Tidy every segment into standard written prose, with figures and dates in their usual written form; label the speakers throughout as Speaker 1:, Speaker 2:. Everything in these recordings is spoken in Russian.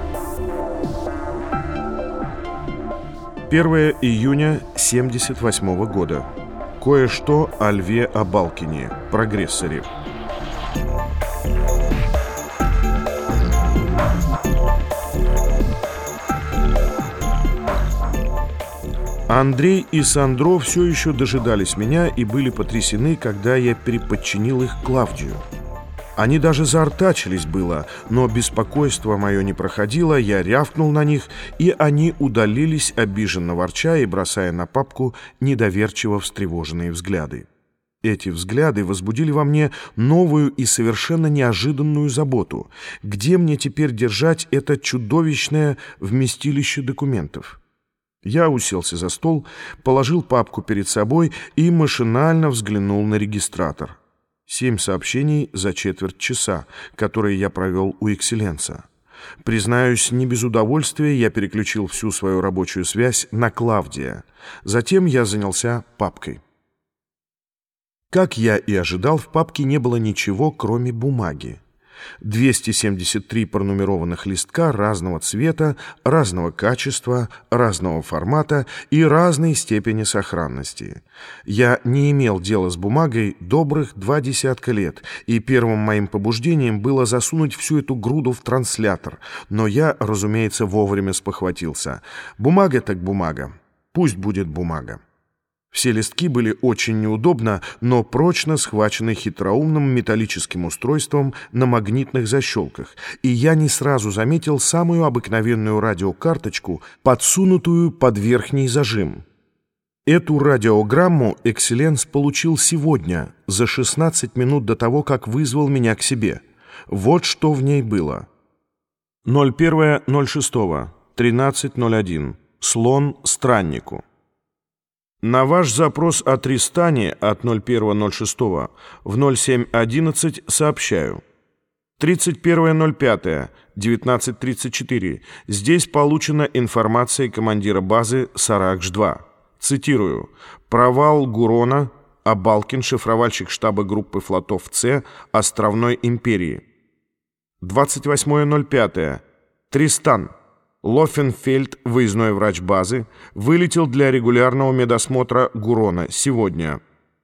Speaker 1: 1 июня 1978 года. Кое-что о Льве Абалкине, прогрессоре. Андрей и Сандро все еще дожидались меня и были потрясены, когда я переподчинил их Клавдию. Они даже заортачились было, но беспокойство мое не проходило, я рявкнул на них, и они удалились, обиженно ворча и бросая на папку недоверчиво встревоженные взгляды. Эти взгляды возбудили во мне новую и совершенно неожиданную заботу. Где мне теперь держать это чудовищное вместилище документов? Я уселся за стол, положил папку перед собой и машинально взглянул на регистратор. 7 сообщений за четверть часа, которые я провел у Экселленса. Признаюсь, не без удовольствия я переключил всю свою рабочую связь на Клавдия. Затем я занялся папкой. Как я и ожидал, в папке не было ничего, кроме бумаги. 273 пронумерованных листка разного цвета, разного качества, разного формата и разной степени сохранности. Я не имел дела с бумагой добрых 20 лет, и первым моим побуждением было засунуть всю эту груду в транслятор, но я, разумеется, вовремя спохватился. Бумага так бумага, пусть будет бумага. Все листки были очень неудобно, но прочно схвачены хитроумным металлическим устройством на магнитных защелках, и я не сразу заметил самую обыкновенную радиокарточку, подсунутую под верхний зажим. Эту радиограмму Экселленс получил сегодня, за 16 минут до того, как вызвал меня к себе. Вот что в ней было. 01.06. 13.01. Слон страннику. На ваш запрос о Тристане от 01.06 в 07.11 сообщаю. 31.05, 19.34. Здесь получена информация командира базы Саракш-2. Цитирую. «Провал Гурона, Абалкин, шифровальщик штаба группы флотов С Островной империи». 28.05. Тристан. Лофенфельд, выездной врач базы, вылетел для регулярного медосмотра Гурона сегодня.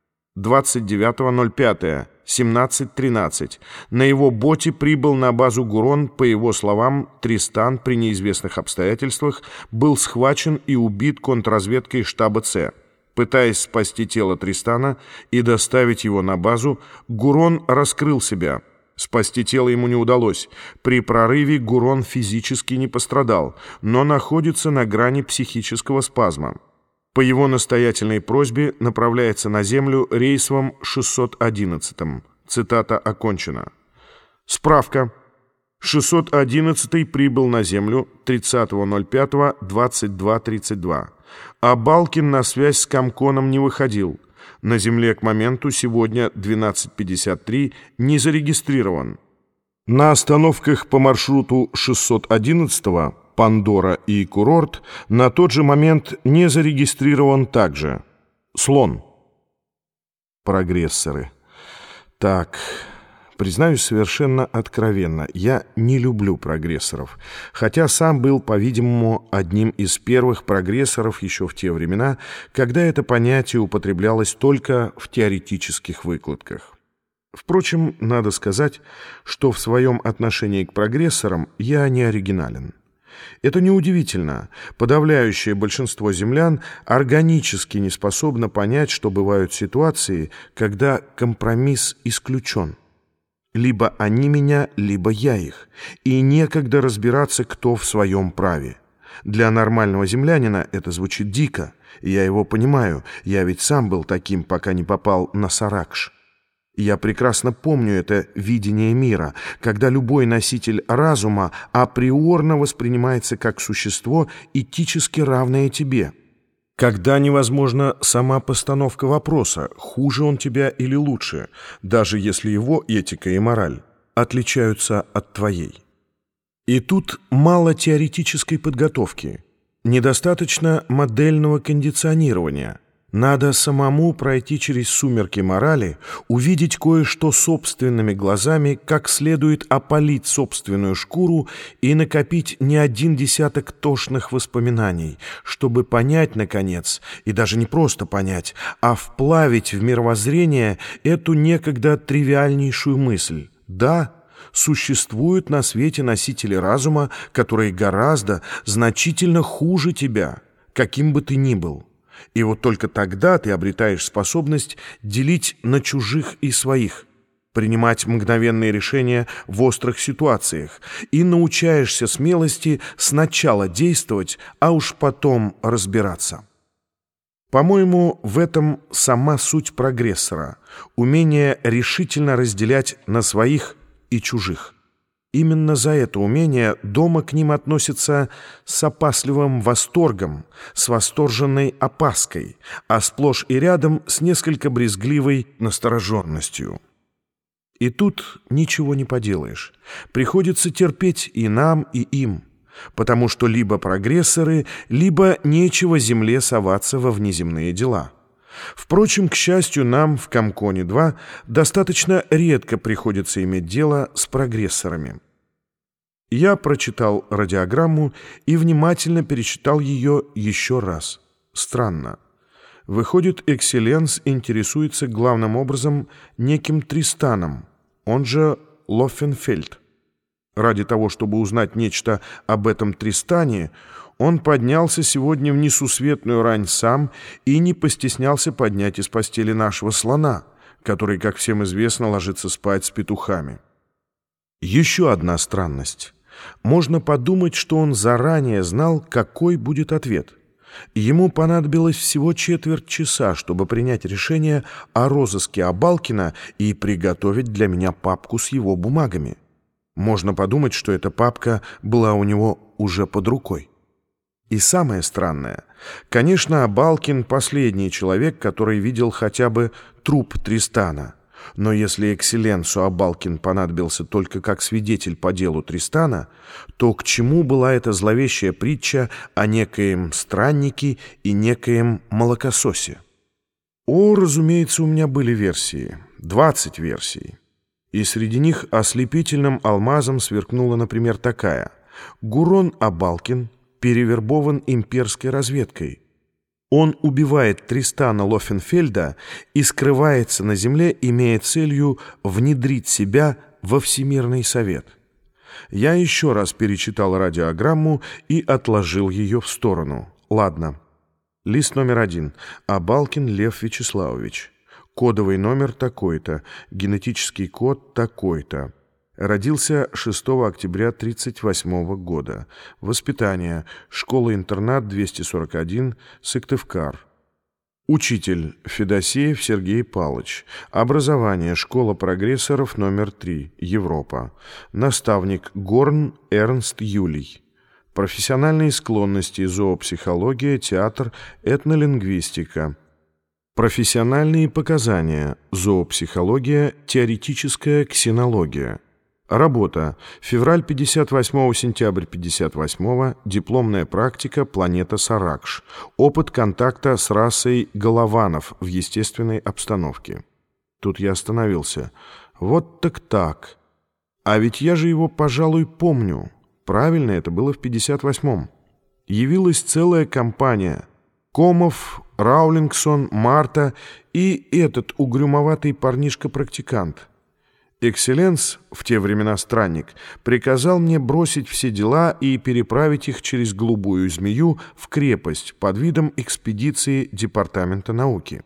Speaker 1: 29.05, 17.13. На его боте прибыл на базу Гурон, по его словам, Тристан при неизвестных обстоятельствах был схвачен и убит контрразведкой штаба С. Пытаясь спасти тело Тристана и доставить его на базу, Гурон раскрыл себя. Спасти тело ему не удалось. При прорыве Гурон физически не пострадал, но находится на грани психического спазма. По его настоятельной просьбе направляется на Землю рейсом 611. Цитата окончена. Справка. 611 прибыл на Землю 30.05.22.32. Абалкин на связь с Комконом не выходил. На Земле к моменту сегодня 12:53 не зарегистрирован. На остановках по маршруту 611 Пандора и Курорт на тот же момент не зарегистрирован также. Слон. Прогрессоры. Так, признаюсь совершенно откровенно, я не люблю прогрессоров, хотя сам был, по-видимому, одним из первых прогрессоров еще в те времена, когда это понятие употреблялось только в теоретических выкладках. Впрочем, надо сказать, что в своем отношении к прогрессорам я не оригинален. Это неудивительно. Подавляющее большинство землян органически не способно понять, что бывают ситуации, когда компромисс исключен. Либо они меня, либо я их, и некогда разбираться, кто в своем праве. Для нормального землянина это звучит дико, и я его понимаю, я ведь сам был таким, пока не попал на Саракш. Я прекрасно помню это видение мира, когда любой носитель разума априорно воспринимается как существо, этически равное тебе. Когда невозможна сама постановка вопроса, хуже он тебя или лучше, даже если его этика и мораль отличаются от твоей. И тут мало теоретической подготовки, недостаточно модельного кондиционирования. Надо самому пройти через сумерки морали, увидеть кое-что собственными глазами, как следует опалить собственную шкуру и накопить не один десяток тошных воспоминаний, чтобы понять, наконец, и даже не просто понять, а вплавить в мировоззрение эту некогда тривиальнейшую мысль. Да, существуют на свете носители разума, которые гораздо, значительно хуже тебя, каким бы ты ни был. И вот только тогда ты обретаешь способность делить на чужих и своих, принимать мгновенные решения в острых ситуациях и научаешься смелости сначала действовать, а уж потом разбираться. По-моему, в этом сама суть прогрессора — умение решительно разделять на своих и чужих. Именно за это умение дома к ним относятся с опасливым восторгом, с восторженной опаской, а сплошь и рядом с несколько брезгливой настороженностью. И тут ничего не поделаешь. Приходится терпеть и нам, и им, потому что либо прогрессоры, либо нечего земле соваться во внеземные дела. Впрочем, к счастью, нам в Комконе-2 достаточно редко приходится иметь дело с прогрессорами. Я прочитал радиограмму и внимательно перечитал ее еще раз. Странно. Выходит, Экселленс интересуется главным образом неким Тристаном, он же Лоффенфельд. Ради того, чтобы узнать нечто об этом Тристане, он поднялся сегодня в несусветную рань сам и не постеснялся поднять из постели нашего слона, который, как всем известно, ложится спать с петухами. Еще одна странность. Можно подумать, что он заранее знал, какой будет ответ. Ему понадобилось всего четверть часа, чтобы принять решение о розыске Абалкина и приготовить для меня папку с его бумагами. Можно подумать, что эта папка была у него уже под рукой. И самое странное, конечно, Абалкин — последний человек, который видел хотя бы труп Тристана. Но если Экселленсу Абалкин понадобился только как свидетель по делу Тристана, то к чему была эта зловещая притча о некоем страннике и некоем молокососе? О, разумеется, у меня были версии, 20 версий. И среди них ослепительным алмазом сверкнула, например, такая: Гурон Абалкин перевербован имперской разведкой. Он убивает Тристана Лоффенфельда и скрывается на земле, имея целью внедрить себя во Всемирный Совет. Я еще раз перечитал радиограмму и отложил ее в сторону. Ладно. Лист номер 1. Абалкин Лев Вячеславович. Кодовый номер такой-то. Генетический код такой-то. Родился 6 октября 1938 года. Воспитание. Школа-интернат 241, Сыктывкар. Учитель. Федосеев Сергей Павлович. Образование. Школа прогрессоров номер 3, Европа. Наставник. Горн Эрнст Юлий. Профессиональные склонности. Зоопсихология, театр, этнолингвистика. Профессиональные показания. Зоопсихология, теоретическая ксенология. Работа. Февраль 58, сентябрь 58, дипломная практика, планета Саракш. Опыт контакта с расой голованов в естественной обстановке. Тут я остановился. Вот так. А ведь я же его, пожалуй, помню. Правильно, это было в 58-м. Явилась целая компания. Комов, Раулингсон, Марта и этот угрюмоватый парнишка-практикант. Экселленс, в те времена странник, приказал мне бросить все дела и переправить их через Голубую Змею в крепость под видом экспедиции Департамента науки.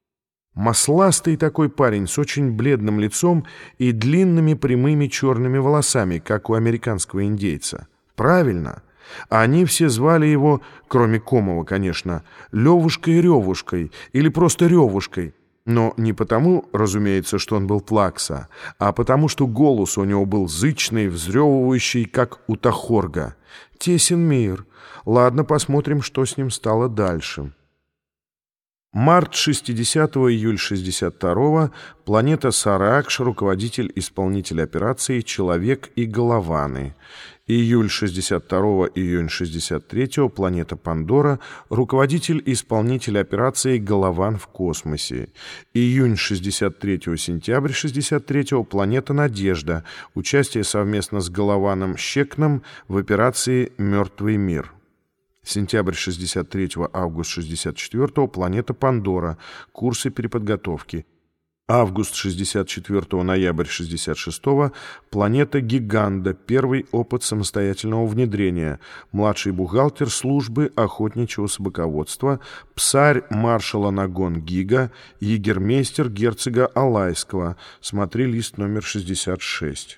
Speaker 1: Масластый такой парень с очень бледным лицом и длинными прямыми черными волосами, как у американского индейца. Правильно. А они все звали его, кроме Комова, конечно, Левушкой-Ревушкой или просто Ревушкой. Но не потому, разумеется, что он был плакса, а потому, что голос у него был зычный, взрёвывающий, как у тахорга. Тесен мир. Ладно, посмотрим, что с ним стало дальше. Март 60-го, июль 62-го, планета Саракш, руководитель исполнитель операции «Человек и Голованы». Июль 62-го, июнь 63-го, планета Пандора, руководитель исполнитель операции «Голован в космосе». Июнь 63-го, сентябрь 63-го, планета Надежда, участие совместно с Голованом Щекном в операции «Мертвый мир». Сентябрь 63-го, август 64-го, планета Пандора, курсы переподготовки. Август 64-го, ноябрь 66-го, планета Гиганда, первый опыт самостоятельного внедрения, младший бухгалтер службы охотничьего собаководства, псарь маршала Нагон Гига, егермейстер герцога Алайского. Смотри лист номер 66.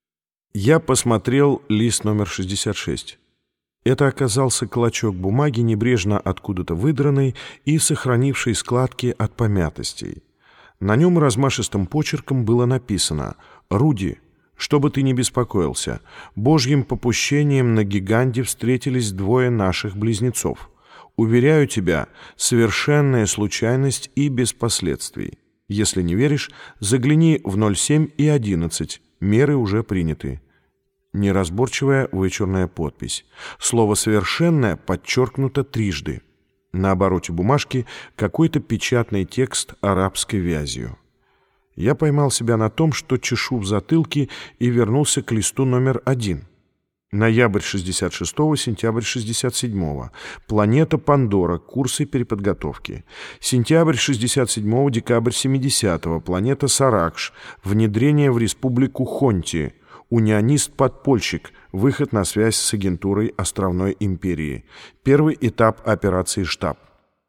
Speaker 1: Я посмотрел лист номер 66. Это оказался клочок бумаги, небрежно откуда-то выдранный и сохранивший складки от помятостей. На нем размашистым почерком было написано: «Руди, чтобы ты не беспокоился, Божьим попущением на Гиганде встретились двое наших близнецов. Уверяю тебя, совершенная случайность и без последствий. Если не веришь, загляни в 07 и 11, меры уже приняты». Неразборчивая вычурная подпись. Слово «совершенное» подчеркнуто трижды. На обороте бумажки какой-то печатный текст арабской вязью. Я поймал себя на том, что чешу в затылке, и вернулся к листу номер 1. Ноябрь 66-го, сентябрь 67-го. Планета Пандора, курсы переподготовки. Сентябрь 67-го, декабрь 70-го. Планета Саракш, внедрение в республику Хонти. Унионист-подпольщик. Выход на связь с агентурой Островной империи. Первый этап операции «Штаб».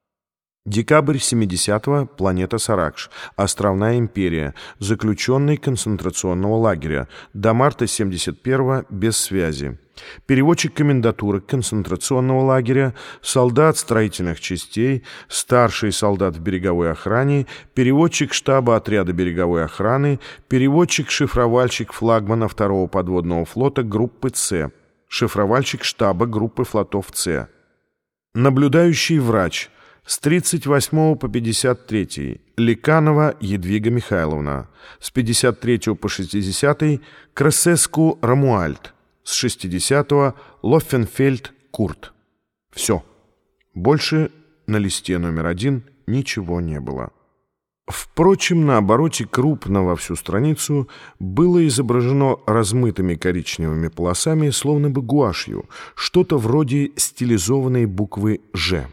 Speaker 1: Декабрь 70-го, планета Саракш, Островная империя, заключенный концентрационного лагеря. До марта 71-го без связи. Переводчик комендатуры концентрационного лагеря, солдат строительных частей, старший солдат в береговой охране, переводчик штаба отряда береговой охраны, переводчик-шифровальщик флагмана 2-го подводного флота группы «С», шифровальщик штаба группы флотов «С». Наблюдающий врач с 38 по 53 Ликанова Едвига Михайловна, с 53 по 60 Красеску Рамуальд, с 60 Лоффенфельд Курт. Все. Больше на листе номер 1 ничего не было. Впрочем, на обороте крупно во всю страницу было изображено размытыми коричневыми полосами, словно бы гуашью, что-то вроде стилизованной буквы «Ж».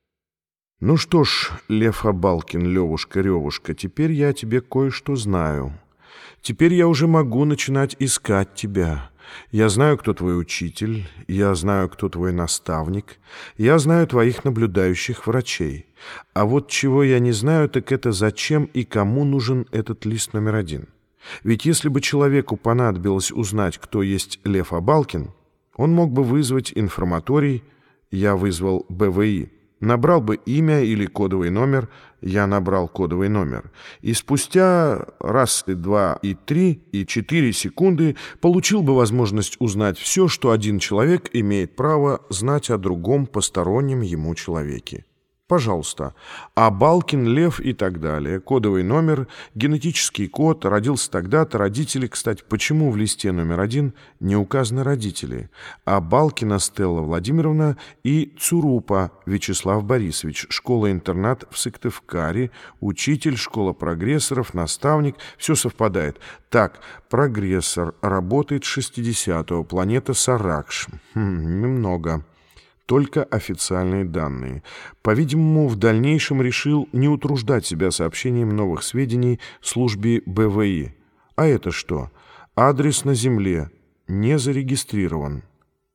Speaker 1: «Ну что ж, Лев Абалкин, Левушка-ревушка, теперь я о тебе кое-что знаю. Теперь я уже могу начинать искать тебя. Я знаю, кто твой учитель, я знаю, кто твой наставник, я знаю твоих наблюдающих врачей. А вот чего я не знаю, так это зачем и кому нужен этот лист номер 1. Ведь если бы человеку понадобилось узнать, кто есть Лев Абалкин, он мог бы вызвать информаторий, я вызвал БВИ, набрал бы имя или кодовый номер, я набрал кодовый номер, и спустя раз, и два, и 3, и 4 секунды получил бы возможность узнать все, что один человек имеет право знать о другом постороннем ему человеке. Пожалуйста, Абалкин Лев и так далее, кодовый номер, генетический код, родился тогда-то, родители, кстати, почему в листе номер 1 не указаны родители? Абалкина Стелла Владимировна и Цурупа Вячеслав Борисович, школа-интернат в Сыктывкаре, учитель, школа прогрессоров, наставник, все совпадает. Так, прогрессор, работает с 60-го, планета Саракш, немного. Только официальные данные. По-видимому, в дальнейшем решил не утруждать себя сообщением новых сведений службе БВИ. А это что? Адрес на Земле. Не зарегистрирован.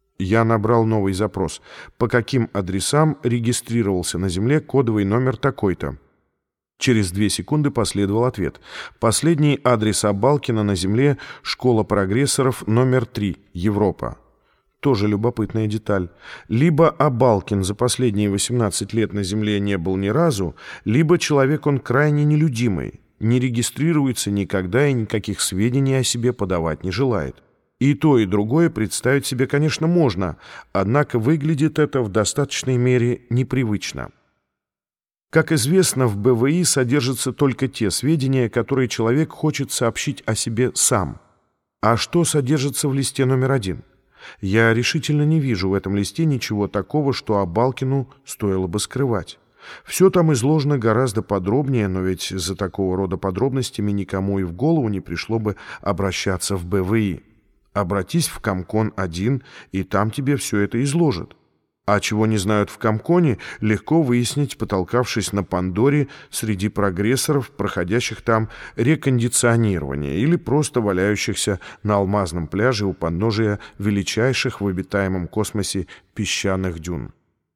Speaker 1: Я набрал новый запрос. По каким адресам регистрировался на Земле кодовый номер такой-то? Через 2 секунды последовал ответ. Последний адрес Абалкина на Земле — школа прогрессоров номер 3, Европа. Тоже любопытная деталь. Либо Абалкин за последние 18 лет на Земле не был ни разу, либо человек он крайне нелюдимый, не регистрируется никогда и никаких сведений о себе подавать не желает. И то, и другое представить себе, конечно, можно, однако выглядит это в достаточной мере непривычно. Как известно, в БВИ содержатся только те сведения, которые человек хочет сообщить о себе сам. А что содержится в листе номер 1? Я решительно не вижу в этом листе ничего такого, что Абалкину стоило бы скрывать. Все там изложено гораздо подробнее, но ведь за такого рода подробностями никому и в голову не пришло бы обращаться в БВИ. Обратись в Комкон-1, и там тебе все это изложат. А чего не знают в Комконе, легко выяснить, потолкавшись на Пандоре среди прогрессоров, проходящих там рекондиционирование или просто валяющихся на алмазном пляже у подножия величайших в обитаемом космосе песчаных дюн.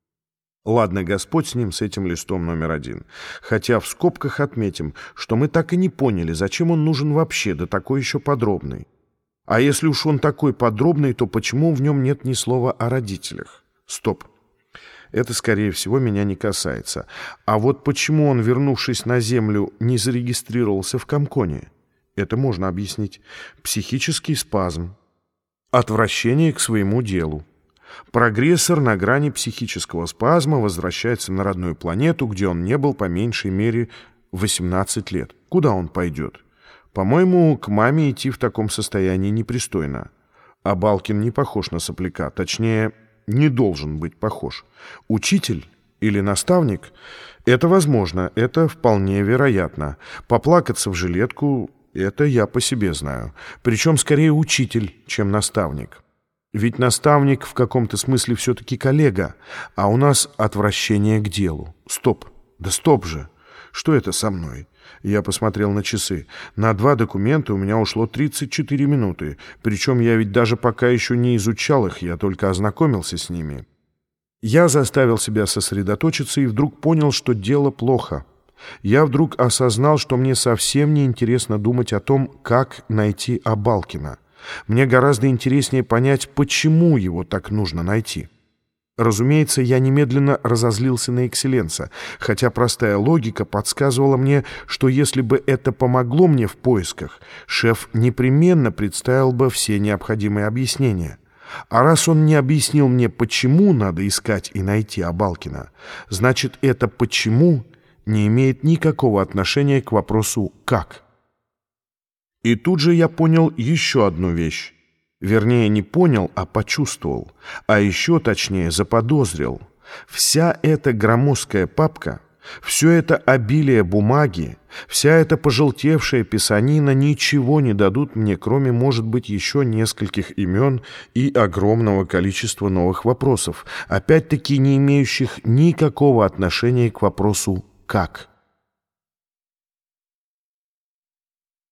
Speaker 1: Ладно, Господь с ним, с этим листом номер 1. Хотя в скобках отметим, что мы так и не поняли, зачем он нужен вообще, да такой еще подробный. А если уж он такой подробный, то почему в нем нет ни слова о родителях? Стоп. Это, скорее всего, меня не касается. А вот почему он, вернувшись на Землю, не зарегистрировался в Комконе? Это можно объяснить. Психический спазм. Отвращение к своему делу. Прогрессор на грани психического спазма возвращается на родную планету, где он не был по меньшей мере 18 лет. Куда он пойдет? По-моему, к маме идти в таком состоянии непристойно. А Балкин не похож на сопляка, точнее, не должен быть похож. Учитель или наставник? Это возможно, это вполне вероятно. Поплакаться в жилетку — это я по себе знаю. Причем скорее учитель, чем наставник. Ведь наставник в каком-то смысле все-таки коллега, а у нас отвращение к делу. Стоп! Да стоп же! Что это со мной? Я посмотрел на часы. На 2 документа у меня ушло 34 минуты. Причем я ведь даже пока еще не изучал их, я только ознакомился с ними. Я заставил себя сосредоточиться и вдруг понял, что дело плохо. Я вдруг осознал, что мне совсем не интересно думать о том, как найти Абалкина. Мне гораздо интереснее понять, почему его так нужно найти. Разумеется, я немедленно разозлился на Экселленса, хотя простая логика подсказывала мне, что если бы это помогло мне в поисках, шеф непременно представил бы все необходимые объяснения. А раз он не объяснил мне, почему надо искать и найти Абалкина, значит, это «почему» не имеет никакого отношения к вопросу «как». И тут же я понял еще одну вещь. Вернее, не понял, а почувствовал. А еще точнее заподозрил. Вся эта громоздкая папка, все это обилие бумаги, вся эта пожелтевшая писанина ничего не дадут мне, кроме, может быть, еще нескольких имен и огромного количества новых вопросов, опять-таки не имеющих никакого отношения к вопросу «как?».